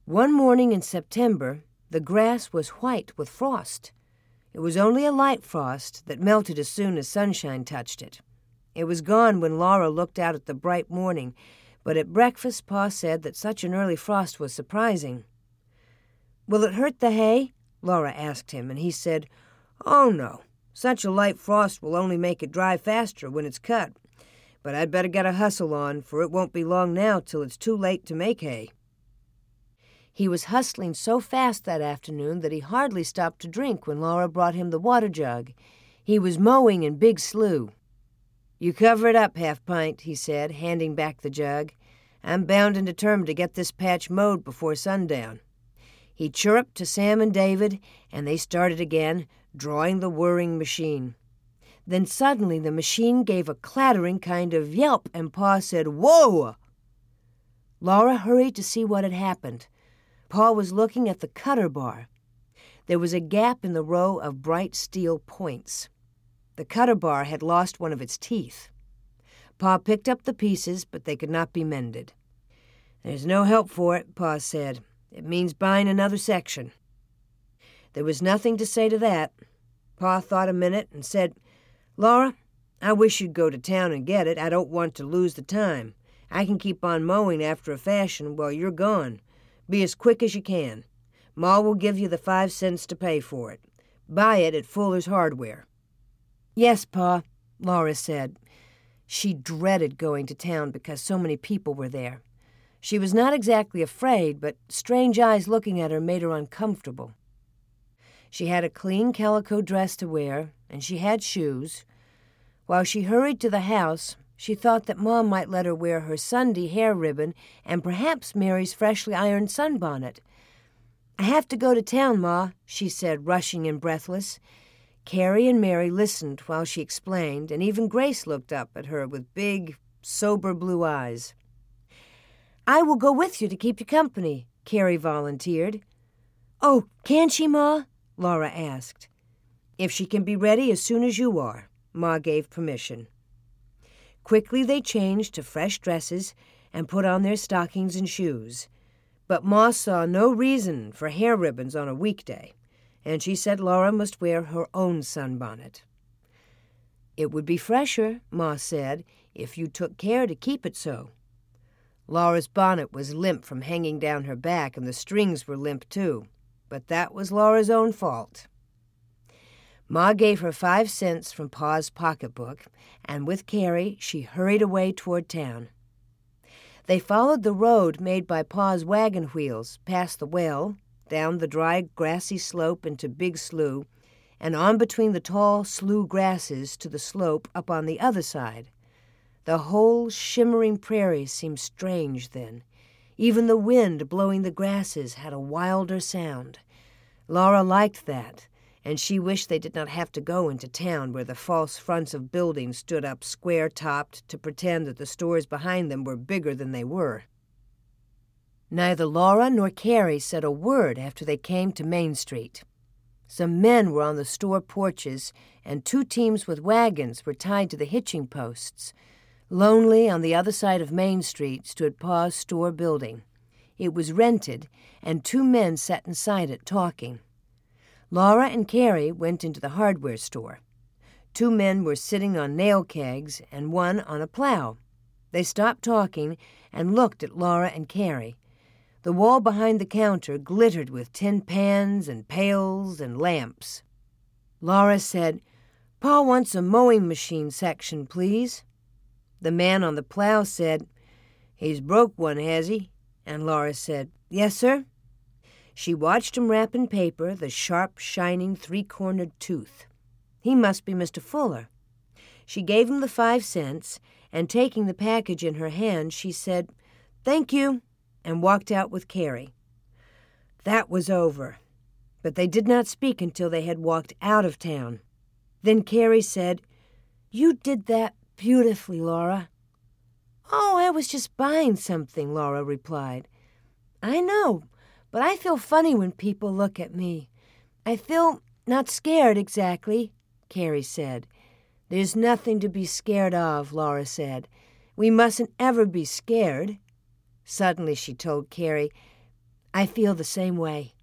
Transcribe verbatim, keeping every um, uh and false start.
One morning in September, the grass was white with frost. It was only a light frost that melted as soon as sunshine touched it. It was gone when Laura looked out at the bright morning, but at breakfast Pa said that such an early frost was surprising. "Will it hurt the hay?" Laura asked him, and he said, "Oh, no. Such a light frost will only make it dry faster when it's cut. But I'd better get a hustle on, for it won't be long now till it's too late to make hay." He was hustling so fast that afternoon that he hardly stopped to drink when Laura brought him the water jug. He was mowing in Big Slough. "You cover it up, Half-Pint," he said, handing back the jug. "I'm bound and determined to get this patch mowed before sundown." He chirruped to Sam and David, and they started again, drawing the whirring machine. Then suddenly the machine gave a clattering kind of yelp, and Pa said, "Whoa!" Laura hurried to see what had happened. Pa was looking at the cutter bar. There was a gap in the row of bright steel points. The cutter bar had lost one of its teeth. Pa picked up the pieces, but they could not be mended. "There's no help for it," Pa said. "It means buying another section." There was nothing to say to that. Pa thought a minute and said, "Laura, I wish you'd go to town and get it. I don't want to lose the time. I can keep on mowing after a fashion while you're gone. Be as quick as you can. Ma will give you the five cents to pay for it. Buy it at Fuller's Hardware." "Yes, Pa," Laura said. She dreaded going to town because so many people were there. She was not exactly afraid, but strange eyes looking at her made her uncomfortable. She had a clean calico dress to wear, and she had shoes. While she hurried to the house, she thought that Mom might let her wear her Sunday hair ribbon and perhaps Mary's freshly ironed sunbonnet. "I have to go to town, Ma," she said, rushing and breathless. Carrie and Mary listened while she explained, and even Grace looked up at her with big, sober blue eyes. "I will go with you to keep you company," Carrie volunteered. "Oh, can she, Ma?" Laura asked. "If she can be ready as soon as you are," Ma gave permission. Quickly they changed to fresh dresses and put on their stockings and shoes. But Ma saw no reason for hair ribbons on a weekday, and she said Laura must wear her own sunbonnet. "It would be fresher," Ma said, "if you took care to keep it so." Laura's bonnet was limp from hanging down her back, and the strings were limp too, but that was Laura's own fault. Ma gave her five cents from Pa's pocketbook, and with Carrie she hurried away toward town. They followed the road made by Pa's wagon wheels, past the well, down the dry, grassy slope into Big Slough, and on between the tall slough grasses to the slope up on the other side. The whole shimmering prairie seemed strange then. Even the wind blowing the grasses had a wilder sound. Laura liked that, and she wished they did not have to go into town where the false fronts of buildings stood up square-topped to pretend that the stores behind them were bigger than they were. Neither Laura nor Carrie said a word after they came to Main Street. Some men were on the store porches, and two teams with wagons were tied to the hitching posts. Lonely on the other side of Main Street stood Pa's store building. It was rented, and two men sat inside it talking. Laura and Carrie went into the hardware store. Two men were sitting on nail kegs and one on a plow. They stopped talking and looked at Laura and Carrie. The wall behind the counter glittered with tin pans and pails and lamps. Laura said, "Pa wants a mowing machine section, please." The man on the plow said, "He's broke one, has he?" And Laura said, "Yes, sir." She watched him wrap in paper the sharp, shining, three-cornered tooth. He must be Mister Fuller. She gave him the five cents, and taking the package in her hand, she said, "Thank you," and walked out with Carrie. That was over, but they did not speak until they had walked out of town. Then Carrie said, "You did that beautifully, Laura." "Oh, I was just buying something," Laura replied. "I know, but I feel funny when people look at me. I feel not scared exactly," Carrie said. "There's nothing to be scared of," Laura said. "We mustn't ever be scared." Suddenly she told Carrie, I feel the same way.